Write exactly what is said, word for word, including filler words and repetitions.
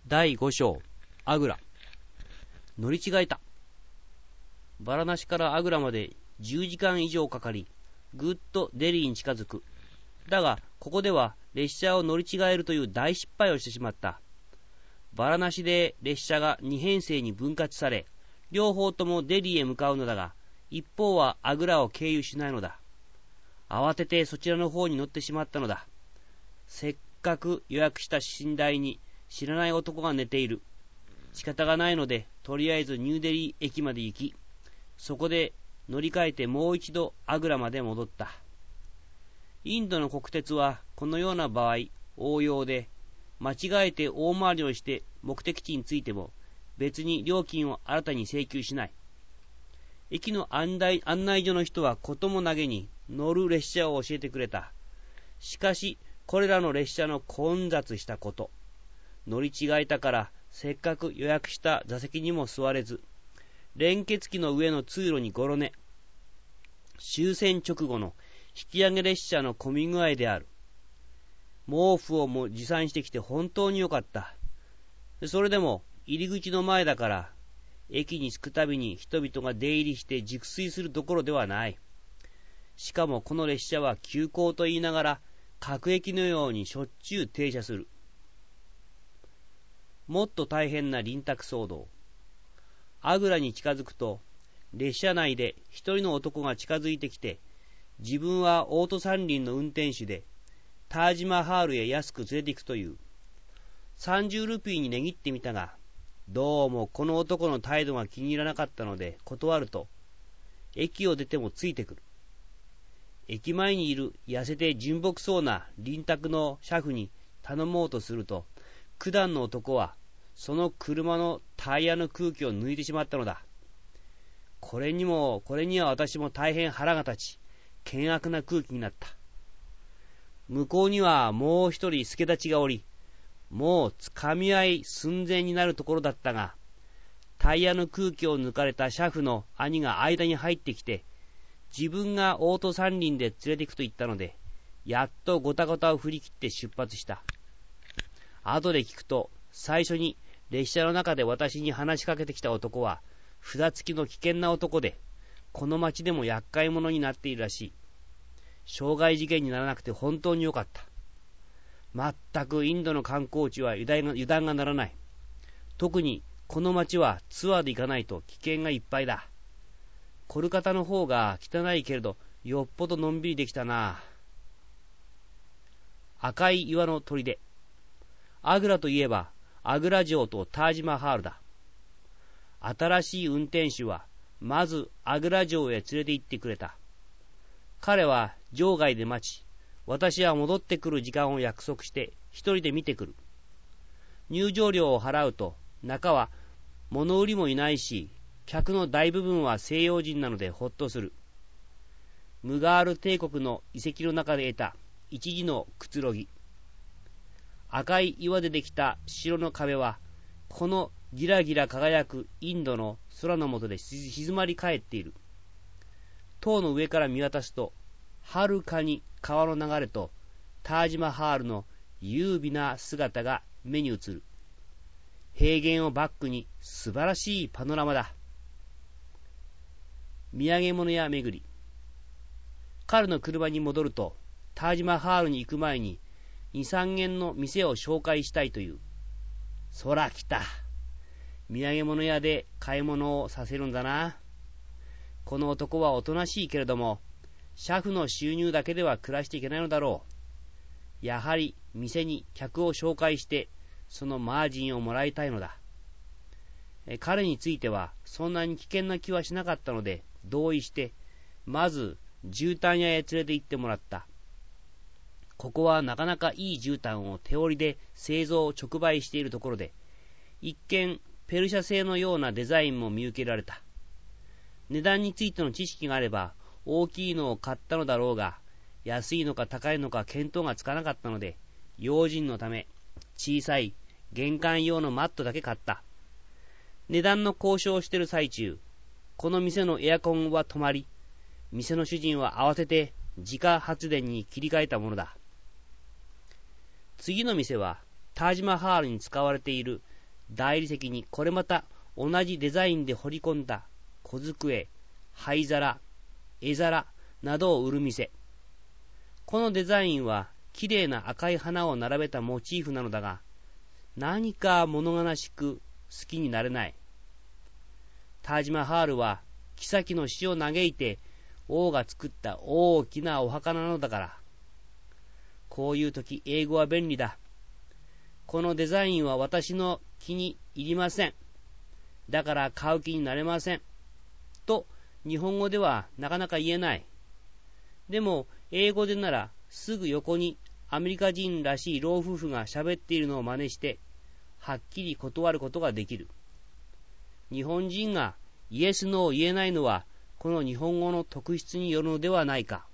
だいご章、アグラ。乗り違えた。バラナシからアグラまでじゅうじかん以上かかり、ぐっとデリーに近づく。だが、ここでは列車を乗り違えるという大失敗をしてしまった。バラナシで列車がに編成に分割され、両方ともデリーへ向かうのだが、一方はアグラを経由しないのだ。慌ててそちらの方に乗ってしまったのだ。せっかく予約した寝台に知らない男が寝ている。仕方がないので、とりあえずニューデリー駅まで行き、そこで乗り換えてもう一度アグラまで戻った。インドの国鉄はこのような場合応用で、間違えて大回りをして目的地に着いても別に料金を新たに請求しない。駅の案内、案内所の人はこともなげに乗る列車を教えてくれた。しかしこれらの列車の混雑したこと、乗り違えたからせっかく予約した座席にも座れず、連結機の上の通路にゴロ寝。終戦直後の引き上げ列車の混み具合である。毛布をも持参してきて本当によかった。それでも入り口の前だから、駅に着くたびに人々が出入りして熟睡するどころではない。しかもこの列車は急行と言いながら、各駅のようにしょっちゅう停車する。もっと大変な臨宅騒動。アグラに近づくと、列車内で一人の男が近づいてきて、自分はオート三輪の運転手で、タージマハールへ安く連れて行くという。さんじゅうルピーに値切ってみたが、どうもこの男の態度が気に入らなかったので断ると、駅を出てもついてくる。駅前にいる痩せて純朴そうな臨宅の車夫に頼もうとすると、九段の男はその車のタイヤの空気を抜いてしまったのだ。これにもこれには私も大変腹が立ち、険悪な空気になった。向こうにはもう一人助太刀がおり、もうつかみ合い寸前になるところだったが、タイヤの空気を抜かれた車夫の兄が間に入ってきて、自分がオート三輪で連れて行くと言ったので、やっとゴタゴタを振り切って出発した。後で聞くと、最初に列車の中で私に話しかけてきた男は、札付きの危険な男で、この町でも厄介者になっているらしい。傷害事件にならなくて本当によかった。まったくインドの観光地は油断が、油断がならない。特にこの町はツアーで行かないと危険がいっぱいだ。コルカタの方が汚いけれど、よっぽどのんびりできたな。赤い岩の砦。アグラといえば、アグラ城とタージマハールだ。新しい運転手は、まずアグラ城へ連れて行ってくれた。彼は場外で待ち、私は戻ってくる時間を約束して一人で見てくる。入場料を払うと、中は物売りもいないし、客の大部分は西洋人なのでほっとする。ムガール帝国の遺跡の中で得た一時のくつろぎ。赤い岩でできた城の壁は、このギラギラ輝くインドの空の下で静まり返っている。塔の上から見渡すと、はるかに川の流れとタージマハールの優美な姿が目に映る。平原をバックに素晴らしいパノラマだ。土産物屋巡り。彼の車に戻ると、タージマハールに行く前にに、さん軒の店を紹介したいという。そら来た。土産物屋で買い物をさせるんだな。この男はおとなしいけれども、車夫の収入だけでは暮らしていけないのだろう。やはり店に客を紹介して、そのマージンをもらいたいのだ。え彼についてはそんなに危険な気はしなかったので、同意して、まず絨毯屋へ連れて行ってもらった。ここはなかなかいい絨毯を手織りで製造直売しているところで、一見ペルシャ製のようなデザインも見受けられた。値段についての知識があれば大きいのを買ったのだろうが、安いのか高いのか見当がつかなかったので、用心のため小さい玄関用のマットだけ買った。値段の交渉をしている最中、この店のエアコンは止まり、店の主人は慌てて自家発電に切り替えたものだ。次の店はタージマハールに使われている大理石にこれまた同じデザインで彫り込んだ小机、灰皿、絵皿などを売る店。このデザインはきれいな赤い花を並べたモチーフなのだが、何か物悲しく好きになれない。タージマハールは妃の死を嘆いて王が作った大きなお墓なのだから。こういう時英語は便利だ。このデザインは私の気に入りません。だから買う気になれません。と日本語ではなかなか言えない。でも英語でならすぐ横にアメリカ人らしい老夫婦が喋っているのを真似してはっきり断ることができる。日本人がイエスノーを言えないのはこの日本語の特質によるのではないか。